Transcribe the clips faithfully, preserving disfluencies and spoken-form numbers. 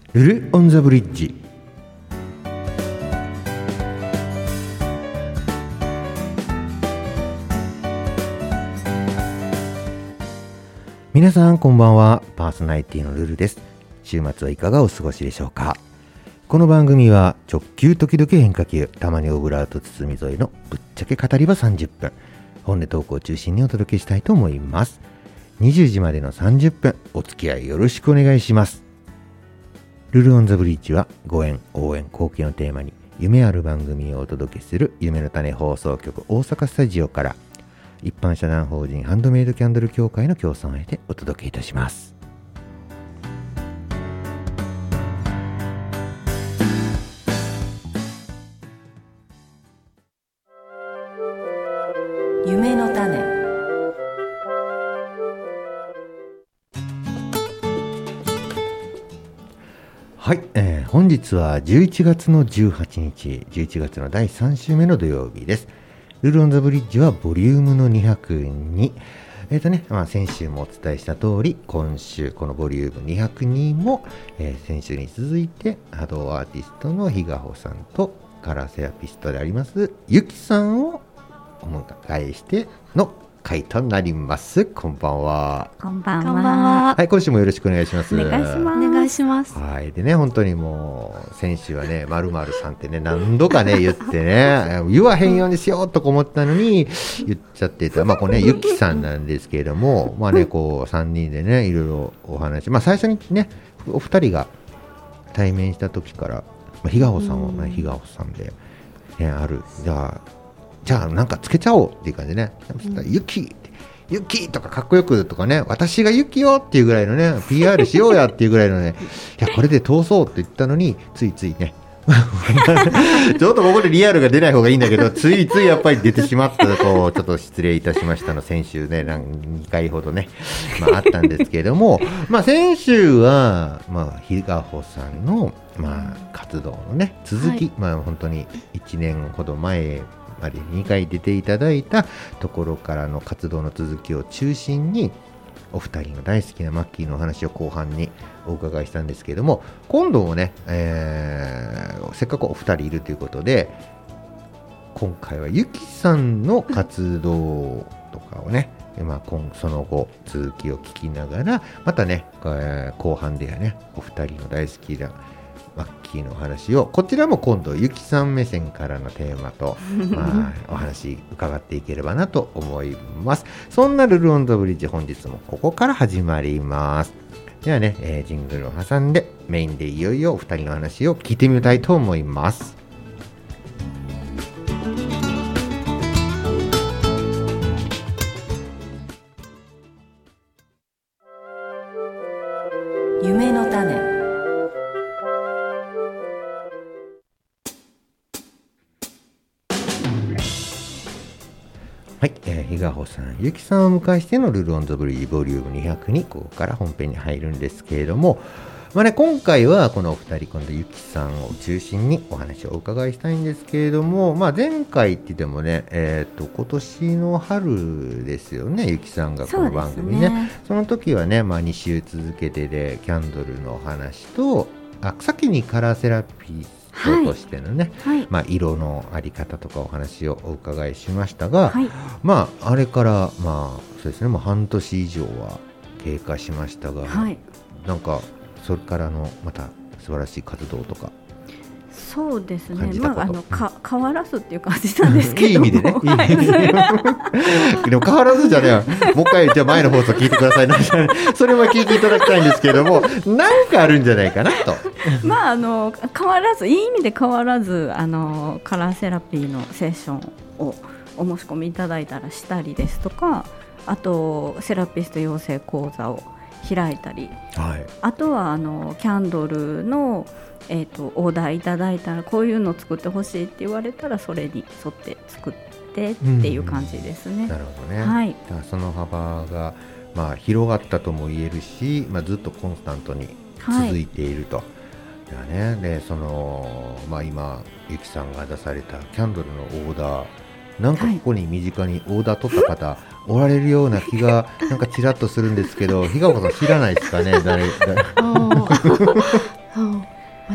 ルルオンザブリッジ。皆さんこんばんは。パーソナリティのルルです。週末はいかがお過ごしでしょうか。この番組は直球時々変化球、たまにオブラート包み添いのぶっちゃけ語り場さんじゅっぷん、本音トークを中心にお届けしたいと思います。にじゅうじまでのさんじゅっぷん、お付き合いよろしくお願いします。ルルオンザブリッジはご縁、応援、貢献をテーマに夢ある番組をお届けする夢の種放送局大阪スタジオから一般社団法人ハンドメイドキャンドル協会の協賛を得てお届けいたします。 夢の種。 はい、えー、本日はじゅういちがつのじゅうはちにち、じゅういちがつのだいさん週目の土曜日です。ルルオンザブリッジはボリュームのにひゃくに、えーとねまあ、先週もお伝えした通り、今週このボリュームにひゃくにも、えー、先週に続いて波動アーティストの日賀穂さんとカラーセラピストでありますゆきさんをお迎えしての回となります。こんばんは。 こんばんは。 こんばんは。 はい、今週もよろしくお願いします。 お願いします。 お願いします。 はい、でね、本当にもう先週はね、まるまるさんってね、何度かね言ってね、言わへんようにしようと思ったのに言っちゃっていた、まあこれね、ゆきさんなんですけれども、まあね、こうさんにんでね、いろいろお話、まあ最初にね、お二人が対面した時から、まあ、日賀穂さんはね、日賀穂さんで、ね、ある、じゃあじゃあなんかつけちゃおうっていう感じでね、ゆきゆきとかかっこよくとかね、私がゆきよっていうぐらいのね ピーアール しようやっていうぐらいのね、いやこれで通そうって言ったのについついねちょっとここでリアルが出ない方がいいんだけど、ついついやっぱり出てしまったと、ちょっと失礼いたしましたの先週ね、にかいほどね、まあ、あったんですけれどもまあ先週は、まあ、日賀穂さんの、まあ、活動のね続き、はい、まあ本当にいちねんほど前までにかい出ていただいたところからの活動の続きを中心にお二人の大好きなマッキーのお話を後半にお伺いしたんですけれども、今度もね、えー、せっかくお二人いるということで、今回はゆきさんの活動とかをね、まあ、今その後続きを聞きながら、またね、えー、後半ではねお二人の大好きなマッキーのお話を、こちらも今度ゆきさん目線からのテーマと、まあ、お話伺っていければなと思います。そんなルルオンザブリッジ、本日もここから始まります。ではね、えー、ジングルを挟んでメインでいよいよお二人の話を聞いてみたいと思います。 夢の種。 はい、えー、日賀穂さん、ゆきさんをお迎えしてのルルオンザブリッジボリュームにひゃくに、ここから本編に入るんですけれども、まあね、今回はこのお二人、今度ゆきさんを中心にお話をお伺いしたいんですけれども、まあ、前回って言ってもね、えー、と今年の春ですよね、ゆきさんがこの番組 ね, そ, ねその時はね、まあ、に週続けてでキャンドルのお話と、あ先にカラーセラピーとしてのね、はいはいまあ、色のあり方とかお話をお伺いしましたが、はい、まああれからまあそうですね、もう半年以上は経過しましたが、はい、なんかそれからのまた素晴らしい活動とか。 そうですね、まあ、あのか変わらずっていう感じなんですけどもいい意味でね、いい意味ででも変わらずじゃね、もう一回じゃあ前の放送聞いてくださいなそれも聞いていただきたいんですけれども、なんかあるんじゃないかなとまああの変わらず、いい意味で変わらず、あのカラーセラピーのセッションをお申し込みいただいたらしたりですとか、あとセラピスト養成講座を開いたり、はい、あとはあのキャンドルのえー、とオーダーいただいたらこういうのを作ってほしいって言われたらそれに沿って作ってっていう感じですね、 うん、なるほどね、 はい、 だからその幅が、まあ、広がったとも言えるし、まあ、ずっとコンスタントに続いていると、はい、だね、でその、まあ、今ゆきさんが出されたキャンドルのオーダー、なんかここに身近にオーダー取った方、はい、おられるような気がなんかちらっとするんですけど日賀子さん知らないですかね、誰誰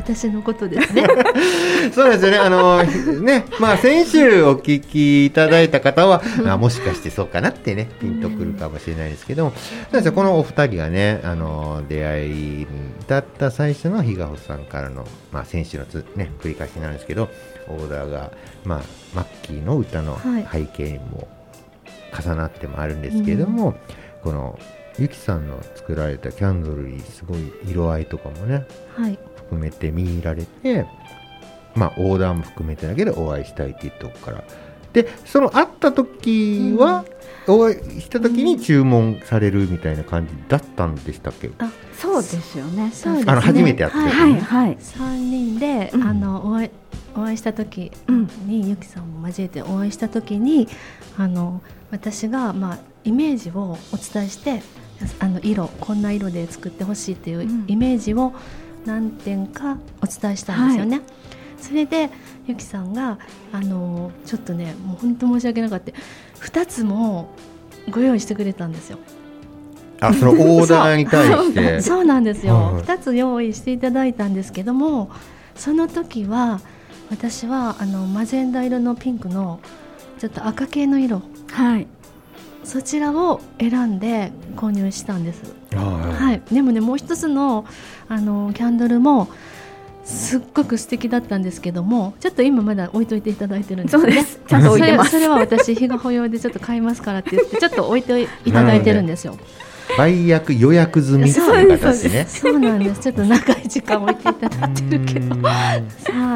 私のことですね。 そうですよね。あのね、まあ先週お聞きいただいた方は、あ、もしかしてそうかなってね、ピンとくるかもしれないですけども、そうですよ、このお二人がね、あの出会いに至った最初の日賀穂さんからの、まあ先週のつね繰り返しになるんですけど、オーダーがまあマッキーの歌の背景にも重なってもあるんですけれども、はい、このゆきさんの作られたキャンドルにすごい色合いとかもね、はい、含めて見入られて、まあオーダーも含めてだけどお会いしたいっていうとこからで、その会った時は、うん、お会いした時に注文されるみたいな感じだったんでしたっけ？ あ、そうですよね。 そうですね。 あの初めて会った時、 はいはい、 さんにんで、うん、あのお会いお会いした時に、うん、ゆきさんも交えてお会いした時に、あの私がまあイメージをお伝えして、あの色こんな色で作ってほしいっていうイメージを何点かお伝えしたんですよね、はい、それでゆきさんがあのちょっとね、もう本当申し訳なかったふたつもご用意してくれたんですよ。 あ、そのオーダーに対してそう、そうなんですよ、はい、ふたつ用意していただいたんですけども、その時は私はあのマゼンダ色のピンクのちょっと赤系の色、はい、そちらを選んで購入したんです。はい、でもね、もう一つの、あのキャンドルもすっごく素敵だったんですけども、ちょっと今まだ置いといていただいてるんですよね。そうです、ちゃんと置いてます。それ、それは私日賀穂用でちょっと買いますからって言ってちょっと置いていただいてるんですよ。 売約予約済みっていう形ね。 そうなんです。ちょっと長い時間置いていただいてるけど、はい。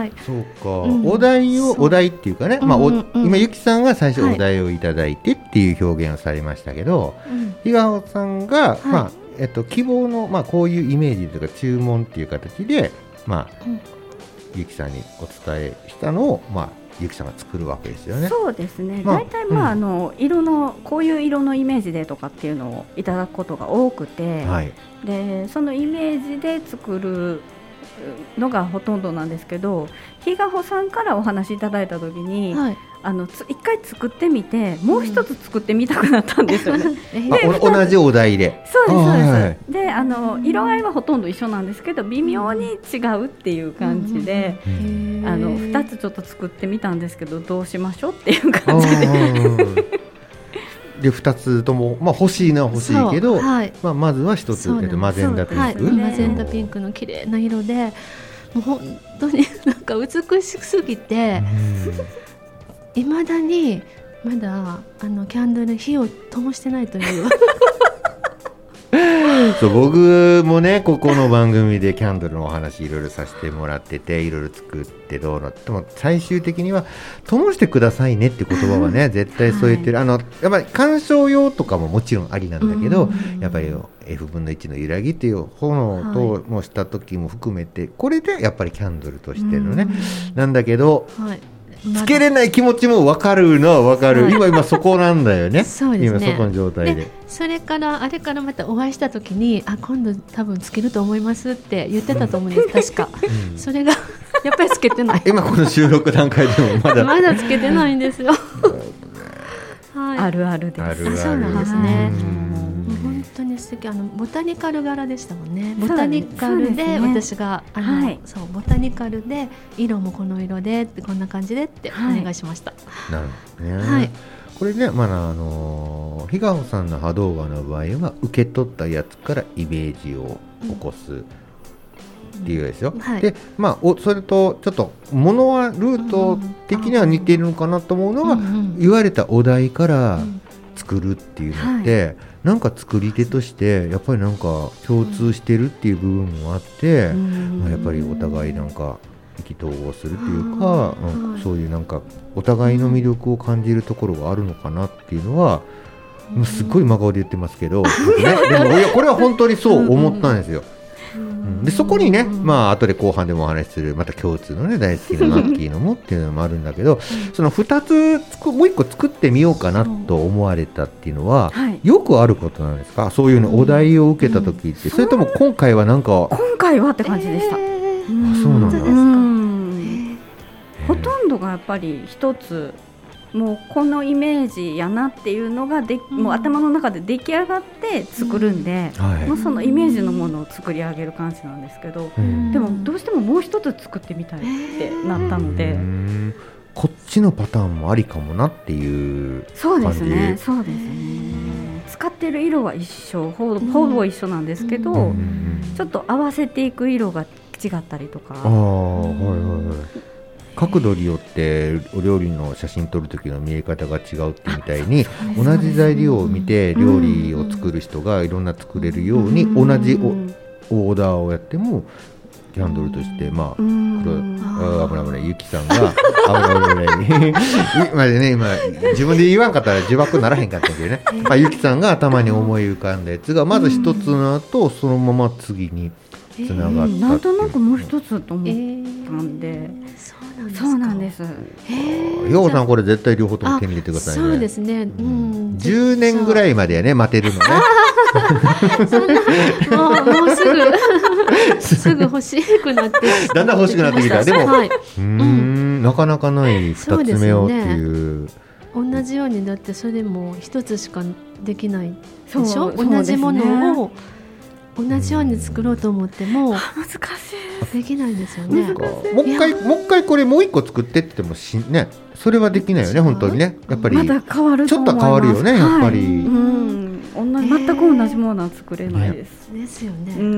そうか、うん、お題をお題っていうかね、まあ、うんうん、今ゆきさんが最初お題をいただいてっていう表現をされましたけど、日賀穂さんが、はい、まあえっと、希望の、まあ、こういうイメージというか注文っていう形で、まあうん、ゆきさんにお伝えしたのを、まあゆきさんが作るわけですよね。 そうですね、まあ、大体、まあうん、あの色のこういう色のイメージでとかっていうのをいただくことが多くて、はい、でそのイメージで作るのがほとんどなんですけど、日賀穂さんからお話いただいた時に、はい、あのつ一回作ってみてもう一つ作ってみたくなったんですよね、うん、 で同じお題で。 そうですそうです、はい、であの色合いはほとんど一緒なんですけど微妙に違うっていう感じで、うん、あのふたつちょっと作ってみたんですけどどうしましょうっていう感じででふたつとも、まあ、欲しいのは欲しいけど、はい、まあ、まずはひとつ、えっと、マゼンダピンク、はい、 マゼンダピンクの綺麗な色でもう本当になんか美しすぎていまだにまだあのキャンドル火を灯してないというそう、僕もねここの番組でキャンドルのお話いろいろさせてもらってて、いろいろ作ってどうのっても最終的には灯してくださいねって言葉はね絶対添えてる、はい、あのやっぱり鑑賞用とかももちろんありなんだけど、やっぱり エフぶんのいちの揺らぎっていう炎ともした時も含めてこれでやっぱりキャンドルとしてのねなんだけど、はい、つけれない気持ちも分かるのは分かる、はい、今今そこなんだよねそうですね、 今そこの状態で。 でそれからあれからまたお会いした時にあ今度多分つけると思いますって言ってたと思うんです確か、うん、それがやっぱりつけてない今この収録段階でもまだまだつけてないんですよはい、あるあるです。 あるあるそうなんですね。本当に素敵。あのボタニカル柄でしたもんね。ボタニカルで私があの、はい、そうボタニカルで色もこの色でってこんな感じでってお願いしました。 はい、なるほどね。はい、これね、まああの日賀穂さんの波動画の場合は受け取ったやつからイメージを起こす。うんっていうですよ、はい、でまあ、おそれとちょっと物はルート的には似ているのかなと思うのは、うんうん、言われたお題から作るっていうのって、うんはい、なんか作り手としてやっぱりなんか共通してるっていう部分もあって、うんまあ、やっぱりお互いなんか意気投合するっていうか、うんうん、そういうなんかお互いの魅力を感じるところがあるのかなっていうのは、うん、すっごい真顔で言ってますけど、ね、でもいやこれは本当にそう思ったんですよ。でそこにね、まあ後で後半でもお話しするまた共通のね大好きなマッキーのもっていうのもあるんだけどそのふたつもういっこ作ってみようかなと思われたっていうのは、はい、よくあることなんですか？そういうのお題を受けた時って、うん、それとも今回はなんか今回はって感じでした、 えー、あそうなんだ。 うんほとんどがやっぱり一つもうこのイメージやなっていうのがで、うん、もう頭の中で出来上がって作るんで、うんはい、もうそのイメージのものを作り上げる感じなんですけど、うん、でもどうしてももう一つ作ってみたいってなったので、 うんこっちのパターンもありかもなっていう感じ。 そうですねそうですね使ってる色は一緒 ほ, ほぼ一緒なんですけど、うん、ちょっと合わせていく色が違ったりとか、あ、 はいはいはい、角度によってお料理の写真撮る時の見え方が違うってみたいに、同じ材料を見て料理を作る人がいろんな作れるように、同じオーダーをやってもキャンドルとして、まあ、これ、危ない危ない、ゆきさんが、危ない危ない、今でね、今、自分で言わんかったら自爆ならへんかったけどね、まあ、ゆきさんが頭に思い浮かんだやつが、まず一つの後、そのまま次につながったっていう、 なんとなくもう一つと思ったんで、えー、そうなんです。 ようさん、これ絶対両方とも手に入れてくださいね。 そうですね、うん、 じゅうねんぐらいまでやね、待てるのね。 そんなもう、もうすぐすぐ欲しくなってきた。 だんだん欲しくなってきた。でも、はい、うーん、なかなかないふたつめをっていう。 同じようにだってそれも一つしかできないでしょ。同じものを同じように作ろうと思っても難しいできないんですよね。 もう一回もう一回これもう一個作ってって言ってもしね、それはできないよね本当にね。やっぱりまだ変わると思います。 ちょっと変わるよねやっぱり。はい、 うん同じ全く同じものは作れないです。 ね、ですよね。 うん、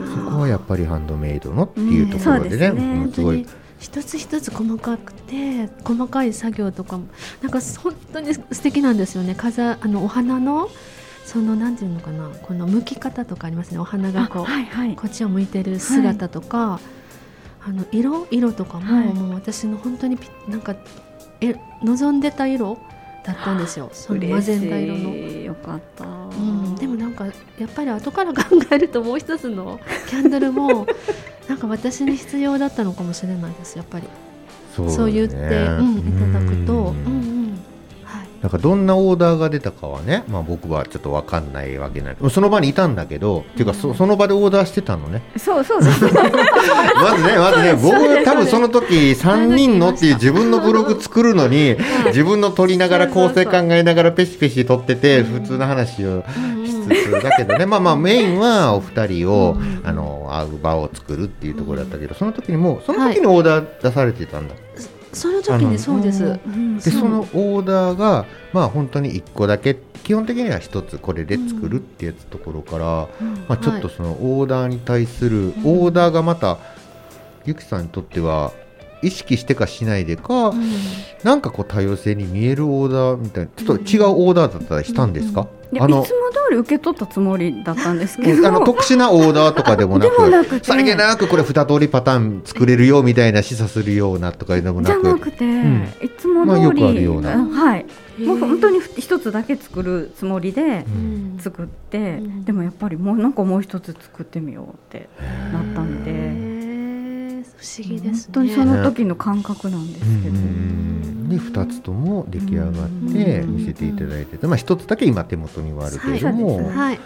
そこはやっぱりハンドメイドのっていうところでね、うん、 もうすごい一つ一つ細かくて細かい作業とかもなんか本当に素敵なんですよね。飾あのお花のそのなんていうのかな、この向き方とかありますね。お花がこう、はいはい、こっちを向いてる姿とか、はい、あの色色とかも、はい、もう私の本当になんかえ望んでた色だったんですよ。そのマゼンダ色の。 よかった、 うん、でもなんかやっぱり後から考えるともう一つのキャンドルもなんか私に必要だったのかもしれないです。やっぱりそう、ね、そう言って、うん、いただくと、うんうんはい、 なんかどんなオーダーが出たかはね、まあ、僕はちょっと分かんないわけない。その場にいたんだけど、うん、っていうか そ, その場でオーダーしてたのね。 そうそうですまずねまずね僕は多分その時さんにんのっていう自分のブログ作るのに自分の撮りながら構成考えながらペシペシ撮ってて普通の話をしつつだけどね、まあまあメインはお二人をあの会う場を作るっていうところだったけど、その時にもうその時にオーダー出されてたんだ。 その時にそうです。 でそのオーダーがまあ本当にいっこだけ、基本的にはひとつこれで作るってやつところから、まあ、ちょっとそのオーダーに対するオーダーがまたゆきさんにとっては意識してかしないでか、うん、なんかこう多様性に見えるオーダーみたいなちょっと違うオーダーだったりしたんですか？うんうん、いやあのいつも通り受け取ったつもりだったんですけど、 あの特殊なオーダーとかでもなくでもなくて、 さりげなくこれに通りパターン作れるよみたいな示唆するようなとかでもなく、 じゃなくて、うん、いつも通り、まあ、よくあるような、はい、もう本当に一つだけ作るつもりで作って、うん、でもやっぱりもうなんかもう一つ作ってみようってなったんで、 不思議ですね。 本当にその時の感覚なんですけど、 うんでふたつとも出来上がって見せていただいてて、まあ、ひとつだけ今手元にはあるけれども、はいはい、うん、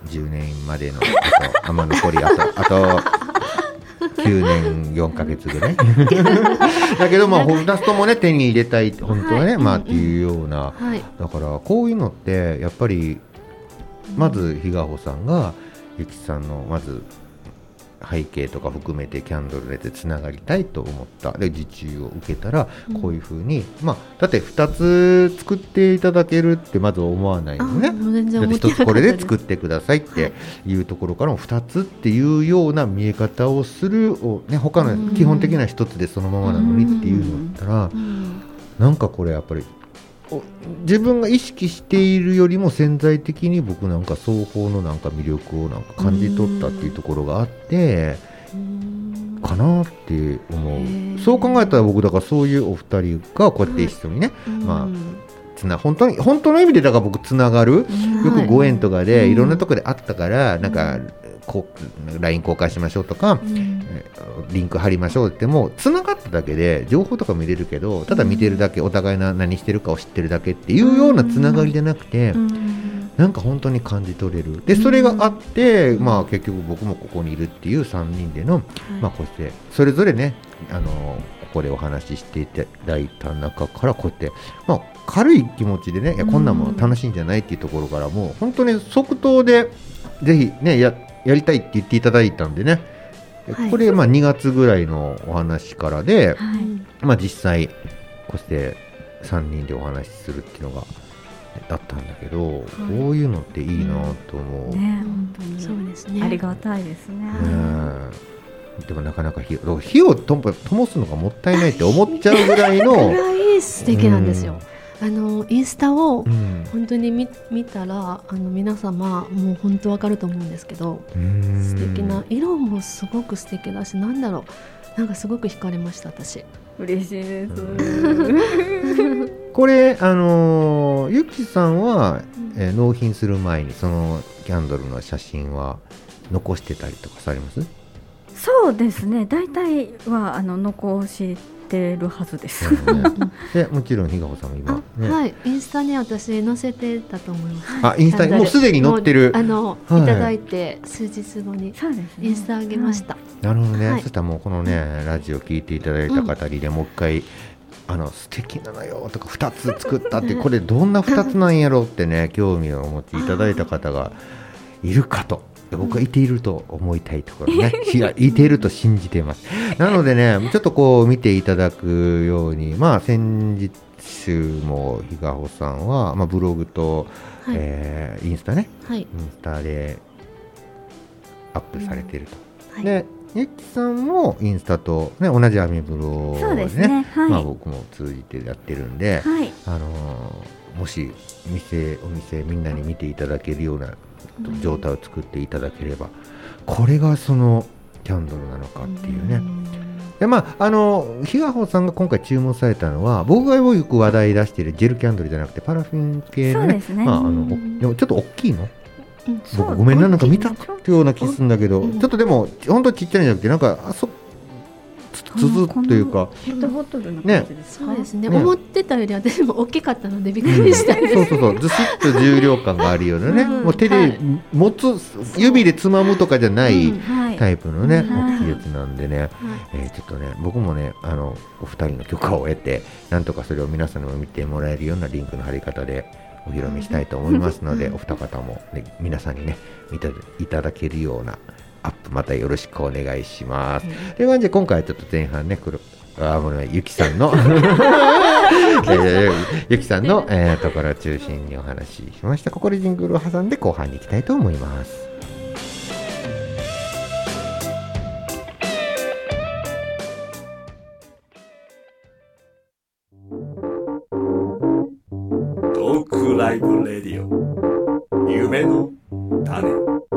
じゅうねんまでのあとあま残りあとあときゅうねんよんかげつぐらいだけどまあふたつともね手に入れたい本当はね、はい、まあっていうような、はい、だからこういうのってやっぱりまず日賀穂さんがゆきさんのまず背景とか含めてキャンドルでつながりたいと思ったで受注を受けたらこういう風に、うん、まあだってふたつ作っていただけるってまず思わないのね。だってひとつこれで作ってくださいっていうところからもふたつっていうような見え方をするを、ね、他の基本的なひとつでそのままなのにっていうのだったら、うん、なんかこれやっぱり自分が意識しているよりも潜在的に僕なんか双方のなんか魅力をなんか感じ取ったっていうところがあってかなって思う。そう考えたら僕だからそういうお二人がこうやって一緒にね、まあつな本当に本当の意味でだから僕つながる、よくご縁とかでいろんなところであったからなんかこう ライン 交換しましょうとか、うん、リンク貼りましょうってもうつながっただけで情報とか見れるけどただ見てるだけ、お互いな何してるかを知ってるだけっていうようなつながりでなくて、うん、なんか本当に感じ取れる。でそれがあって、うん、まあ結局僕もここにいるっていうさんにんでの、うん、まあこうしてそれぞれねあのこでお話ししていただいた中からこうやって、まあ、軽い気持ちでねいやこんなもの楽しいんじゃないっていうところからもう本当に即答でぜひね や, やりたいって言っていただいたんでね、はい、これまあにがつぐらいのお話からで、はいまあ、実際こうしてさんにんでお話しするっていうのがだったんだけど、はい、こういうのっていいなと思う、うんね、 本当にそうですねありがたいですね、 ねでもなかなか火を、火をと灯すのがもったいないって思っちゃうぐらいのぐらい素敵なんですよ、うん、あのインスタを本当に 見, 見たらあの皆様もう本当わかると思うんですけど素敵な色もすごく素敵だしなんだろうなんかすごく惹かれました私嬉しいですこれあのゆきさんは、えー、納品する前にそのキャンドルの写真は残してたりとかされます？ そうですね大体はあの残してるはずです、 うんね、でもちろんひがほさんも今、 ね、はいインスタに私載せてたと思います。 あインスタにもうすでに載ってるあの、はい、いただいて数日後にインスタ上げました、はい、 なるほどね、はい、そしたらもうこのねラジオ聞いていただいた方にで、うん、もう一回あの素敵なのよとかふたつ作ったってこれどんなふたつなんやろうってね興味をお持ちいただいた方がいるかと僕はいていると思いたいところねいていると信じていますなのでねちょっとこう見ていただくようにまあ先日もひがほさんは、まあ、ブログと、はいえー、インスタね、はい、インスタでアップされていると、うんはい、でゆきさんもインスタと、ね、同じアメブロで ね, ですね、はいまあ、僕も通じてやってるんで、はいあのー、もし店お店みんなに見ていただけるような状態を作っていただければ、うん、これがそのキャンドルなのかっていうね、うん、でまああのひがほさんが今回注文されたのは僕がよく話題出しているジェルキャンドルじゃなくてパラフィン系の ね, そうですね、まあ、あのでもちょっと大きいのうん、僕ごめんななんか見たような気するんだけど、うん、ちょっとでも本当ちっちゃいんじゃなくてなんかあそつづというかペットボトルの感じですか、 ね、そうですね、ね思ってたより私も大きかったのでびっくりしたんです、 うん、そうそうそうずしっと重量感があるようなね、うん、もう手で持つ、はい、指でつまむとかじゃないタイプのね、うんはい、大きいやつなんでね、はいえー、ちょっとね僕もねあのお二人の許可を得てなんとかそれを皆さんにも見てもらえるようなリンクの貼り方でお披露目したいと思いますので、うん、お二方も、ね、皆さんにね見ていただけるようなアップまたよろしくお願いします、うん、という感じで今回はちょっと前半ね黒あもうゆきさんの、えー、ゆきさんの、えー、ところを中心にお話ししました。ここでジングルを挟んで後半に行きたいと思います。 トークライブレディオ夢の種。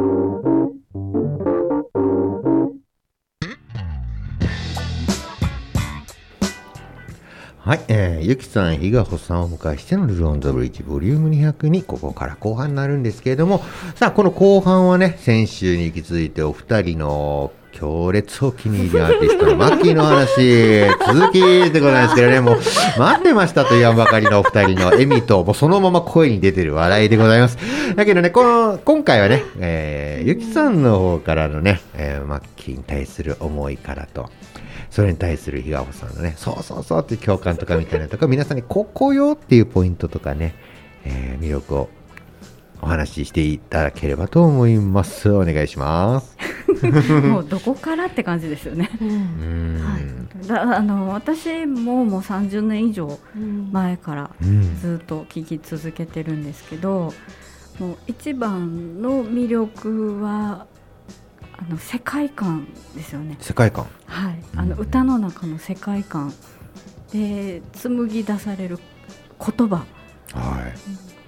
はい、えー、ゆきさん、ひがほさんをお迎えしてのルルオンザブリッジボリュームにひゃくにここから後半になるんですけれども、さあこの後半はね先週に引き続いてお二人の強烈お気に入りアーティストのマッキーの話続きでございますけどね、もう待ってましたと言わんばかりのお二人の笑みともうそのまま声に出てる笑いでございます。だけどねこの今回はね、えー、ゆきさんの方からのね、えー、マッキーに対する思いからとそれに対するひがほさんのねそうそうそうっていう共感とかみたいなとか皆さんにここよっていうポイントとかね、えー、魅力をお話ししていただければと思います。お願いしますもうどこからって感じですよね、うんうんはい、だあの私ももうさんじゅうねん以上前からずっと聴き続けてるんですけど、うん、もう一番の魅力はあの世界観ですよね。 世界観、 はい、あの歌の中の世界観で紡ぎ出される言葉、 はい、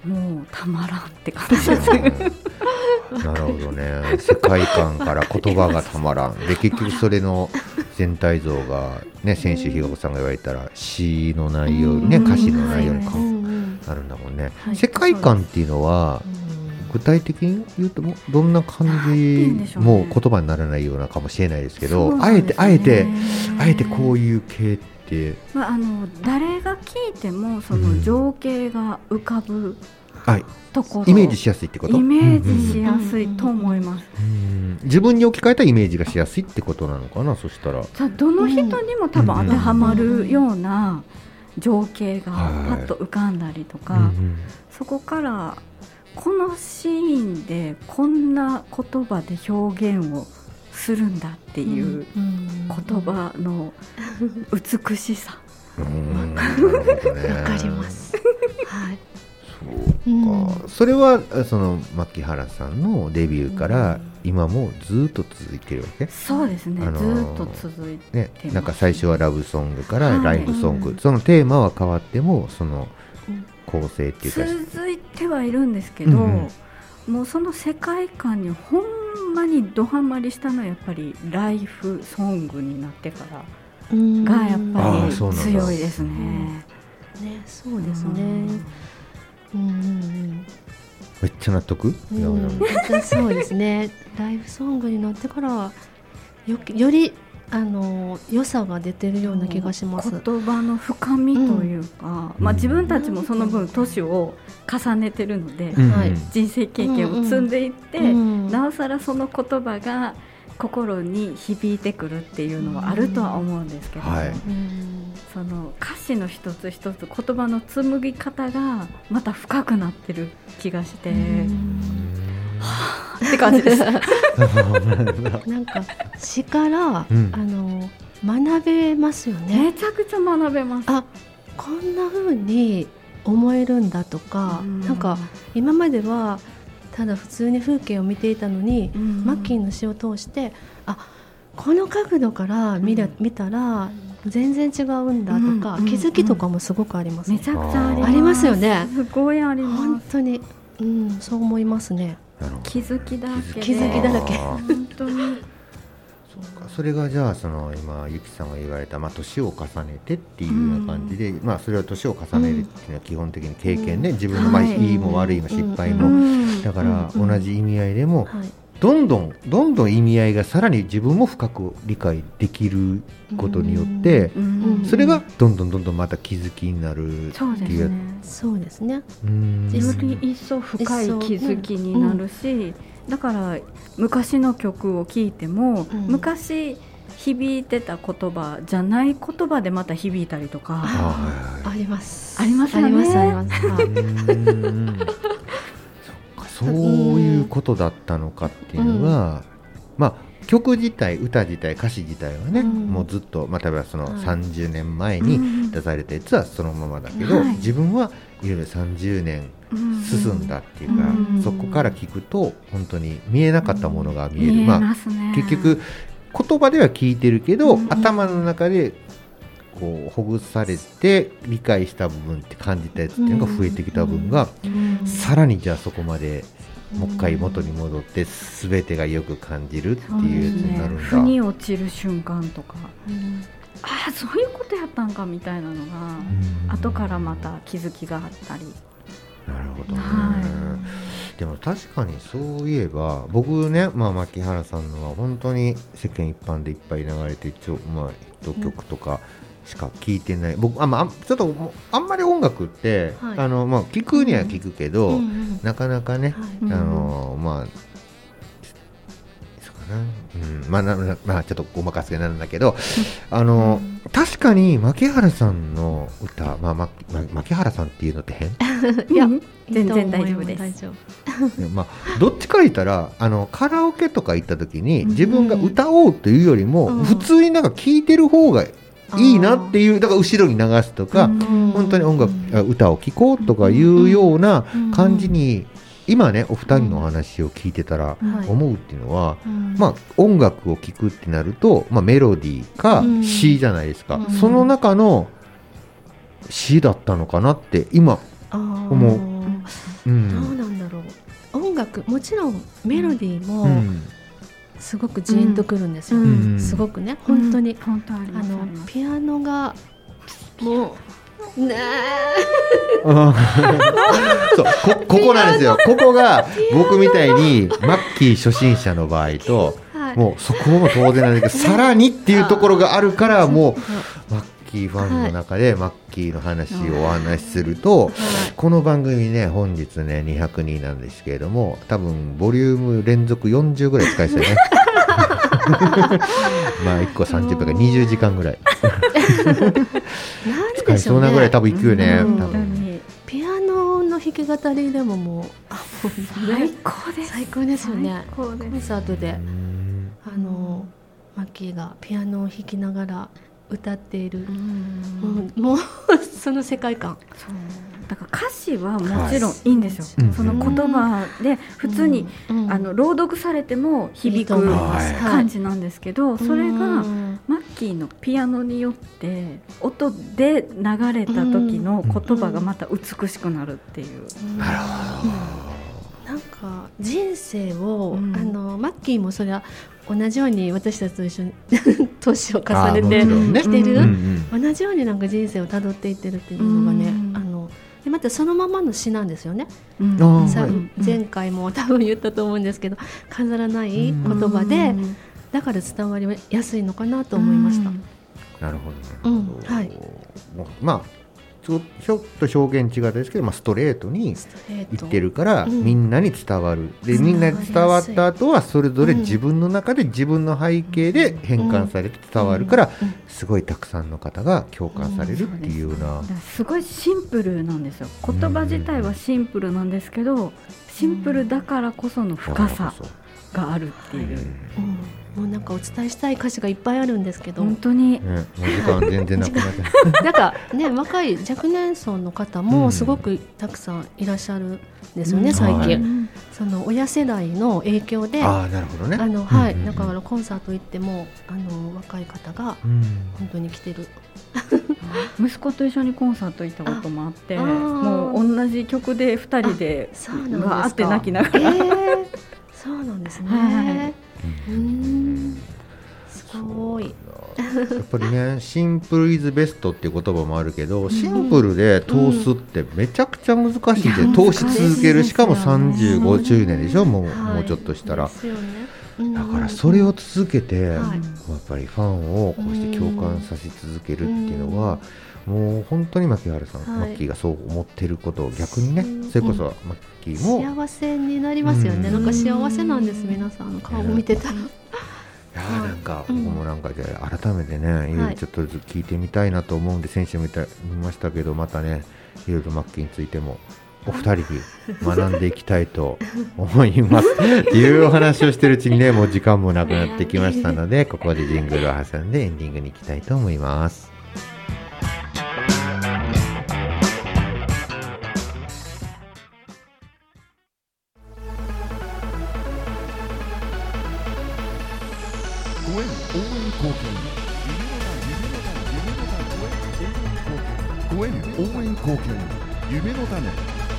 もうたまらんって感じですねなるほどね。世界観から言葉がたまらんで結局それの全体像がね先週ひがほさんが言われたら詩の内容にね歌詞の内容になるんだもんね、はい、世界観っていうのは具体的に言うとどんな感じもう言葉にならないようなかもしれないですけど、あえてあえてあえてこういう系って、 まあ、あの誰が聞いてもその情景が浮かぶところ、 イメージしやすいってこと？ イメージしやすいと思います。 うん、自分に置き換えたイメージがしやすいってことなのかな。そしたらじゃあどの人にも多分当てはまるような情景がパッと浮かんだりとか、 うんうん、 そこからこのシーンでこんな言葉で表現をするんだっていう言葉の美しさ、 うん、なるほどね、 わかります。はい。 そうか、うん、それはその牧原さんのデビューから今もずっと続いてるわけ？ そうですね、あのー、ずっと続いてます、 ね、なんか最初はラブソングからライブソング、はい、そのテーマは変わってもその構成っていうか続いてはいるんですけど、うんうん、もうその世界観にほんまにドハマりしたのはやっぱりライフソングになってからがやっぱり強いですね。 ね、そうですね。うんうんうん、 めっちゃ納得、うん、 そうですね。ライブソングになってからよ, よりあの良さが出てるような気がします。 言葉の深みというか、うん、まあ、自分たちもその分年を重ねてるので、うん、人生経験を積んでいって、うんうん、なおさらその言葉が心に響いてくるっていうのはあるとは思うんですけど、うん、はい、その歌詞の一つ一つ言葉の紡ぎ方がまた深くなってる気がして、うん、はぁって感じです。 なんか詩から、うん、あの学べますよね。 めちゃくちゃ学べます。 あ、こんな風に思えるんだとか、うん、なんか今まではただ普通に風景を見ていたのに、うん、マッキーの詩を通してあ、この角度から見ら、うん、見たら全然違うんだとか、うん、気づきとかもすごくあります、ね、 めちゃくちゃあります。 ありますよね。 すごいあります。 本当に、うん、そう思いますね。 気づきだらけ。 気づきだらけ。 本当に。 そうか、それがじゃあその今ゆきさんが言われた、まあ、年を重ねてっていうような感じで、うん、まあ、それは年を重ねるっていうのは基本的に経験ね、うん、自分の、まあ、いいも悪いも失敗も、うん、だから同じ意味合いでも、はい、どんどんどんどん意味合いがさらに自分も深く理解できることによって、うんうん、それがどんどんどんどんまた気づきになるっていう。 そうですね。 うん、より一層深い気づきになるし、うん、だから昔の曲を聴いても、うん、昔響いてた言葉じゃない言葉でまた響いたりとかあ, ありますありますよね。 ありますありますそういうことだったのかっていうのは、うん、まあ曲自体、歌自体、歌詞自体はね、うん、もうずっと、まあ、例えばそのさんじゅうねんまえに出されたやつはそのままだけど、うん、自分はいろいろさんじゅうねん進んだっていうか、うん、そこから聞くと本当に見えなかったものが見える、うん、まあ、見えますね。結局言葉では聞いてるけど、うん、頭の中でこうほぐされて理解した部分って感じたやつっていうのが増えてきた分が、うんうん、さらにじゃあそこまでもう一回元に戻って全てがよく感じるっていうやつになるんだ。 腑に落ちる瞬間とか、うん、ああそういうことやったんかみたいなのが、うん、後からまた気づきがあったり。 なるほどね、はい、でも確かにそういえば僕ね、まあ、牧原さんのは本当に世間一般でいっぱい流れて一応、まあ、ヒット曲とかしか聞いてない、うん、僕あ、まあ、ちょっとあんまり音楽って、はい、あのまあ、聞くには聞くけど、うんうん、なかなかね、はい、あのまあうん、まあなまあ、ちょっとごまかすけなんだけどあの、うん、確かに牧原さんの歌、まあまま、牧原さんっていうのって変いや全然大丈夫です。 まあ、どっちか言ったらあのカラオケとか行った時に自分が歌おうというよりも、うん、普通になんか聴いてる方がいいなっていう、だから後ろに流すとか、うん、本当に音楽、うん、歌を聴こうとかいうような感じに、今ねお二人のお話を聞いてたら思うっていうのは、うんはい、まあ、音楽を聴くってなると、まあ、メロディーか詩じゃないですか、うん、その中の詩だったのかなって今思う、 うん、どうなんだろう。音楽もちろんメロディーもすごくジーンとくるんですよ、うん、すごくね本当に、うん、本当あります。あのピアノがもうねそう こ, ここなんですよ。ここが僕みたいにマッキー初心者の場合と、はい、もうそこも当然なんだけどさらにっていうところがあるからもうマッキーファンの中で、はい、マッキーの話をお話しすると、はい、この番組ね本日ねにひゃくにんなんですけれども、多分ボリューム連続よんじゅうぐらい使いそうよねまあいっこさんじゅっぷんからにじゅうじかんぐらい使いそうなぐらい多分いくよね、うん、多分ピアノの弾き語りでももう最高です最高ですよね。 コンサートであのマッキーがピアノを弾きながら歌っている、うんもう、もうその世界観、 そうだから歌詞はもちろんいいんですよ、はい、その言葉で普通に、うんうん、あの朗読されても響く感じなんですけど、はい、それがマッキーのピアノによって音で流れた時の言葉がまた美しくなるっていう、うんうん、なるほど、 なんか人生を、うん、あのマッキーもそれは同じように私たちと一緒に年を重ねてきてる、うんうん、同じようになんか人生をたどっていってるっていうのがね、うん、あのでまたそのままの詩なんですよね、うん、さ前回も多分言ったと思うんですけど、飾らない言葉で、うん、だから伝わりやすいのかなと思いました、うん、 なるほどね、うん、はい、まあちょっと表現違ったですけど、まあ、ストレートに言ってるから、うん、みんなに伝わるで、みんなに伝わった後はそれぞれ自分の中で自分の背景で変換されて伝わるから、うんうん、すごいたくさんの方が共感されるっていうような、うん、 すごいシンプルなんですよ。言葉自体はシンプルなんですけど、シンプルだからこその深さがあるっていう、うんもうなんかお伝えしたい歌詞がいっぱいあるんですけど、 本当に、 ね、もう時間全然なくなってなんかね、若い若年層の方もすごくたくさんいらっしゃるんですよね、うん、最近、はい、その親世代の影響で、 あ、なるほどね、 あの、はい、だからコンサート行ってもあの若い方が本当に来てる、 うん、息子と一緒にコンサート行ったこともあって、もう同じ曲でふたりでわーって泣きながら、えー、 そうなんですね、はい、うーん、すごい。 やっぱりね、シンプルイズベストっていう言葉もあるけど、シンプルで通すってめちゃくちゃ難しいんで、うん、通し続ける、しかもさんじゅう、ごじゅうねんでしょ、もう、はい、もうちょっとしたら、ね、うん、だからそれを続けて、はい、やっぱりファンをこうして共感させ続けるっていうのは、うん、もう本当に牧原さん、はい、マッキーがそう思ってることを逆にね、それこそマッキーも幸せになりますよね、うん、なんか幸せなんです、皆さんの顔を見てたら、ね、 いやなんか僕もなんかで改めてね、いろいろちょっとずつ聞いてみたいなと思うんで、先週見た見ましたけど、またね、いろいろマッキーについてもお二人に学んでいきたいと思いますっていうお話をしてるうちにね、もう時間もなくなってきましたので、ここでジングルを挟んでエンディングに行きたいと思います。 ご縁応援貢献夢の種。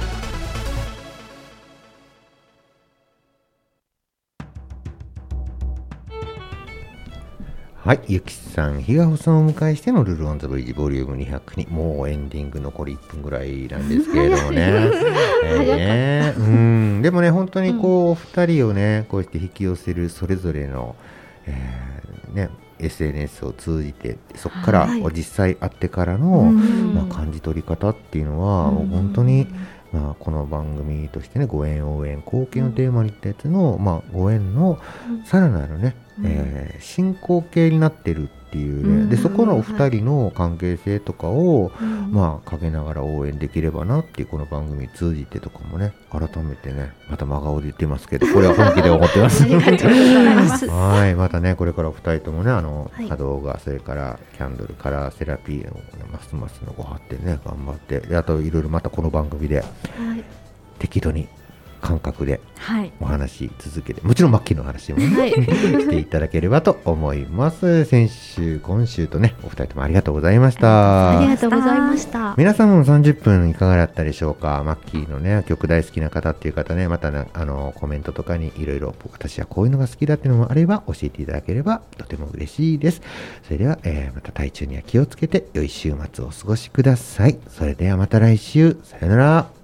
はい、ゆきさん、日がほさんをお迎えしてのルルオンザブリッジボリュームにひゃくに、もうエンディング残りいっぷんぐらいなんですけれどもね。えー、ね、うん、でもね、本当にこう、うん、ふたりをね、こうして引き寄せるそれぞれの、えー、ね、エスエヌエス を通じて、そこから実際会ってからの、はい、まあ、感じ取り方っていうのは、うん、本当に、まあ、この番組としてね、ご縁応援貢献をテーマに言ったやつの、まあ、ご縁のさらなるね、うん、えー、進行形になってるっていうね、うん、でそこのお二人の関係性とかを、うん、まあかけながら応援できればなっていう、この番組通じてとかもね、改めてね、また真顔で言ってますけど、これは本気で思ってますはい、またね、これからお二人ともね、あの、はい、波動画、それからキャンドルカラーセラピーの、ね、ますますのご発展ね、頑張って、であといろいろまたこの番組で、はい、適度に感覚でお話し続けて、はい、もちろんマッキーの話も、ね、はい、していただければと思います。先週今週とね、お二人ともありがとうございました。 ありがとうございました。 皆さんもさんじゅっぷんいかがだったでしょうか。マッキーのね、曲大好きな方っていう方ね、またね、あのコメントとかにいろいろ私はこういうのが好きだっていうのもあれば教えていただければとても嬉しいです。それでは、えー、また体調には気をつけて良い週末をお過ごしください。それではまた来週、さよなら。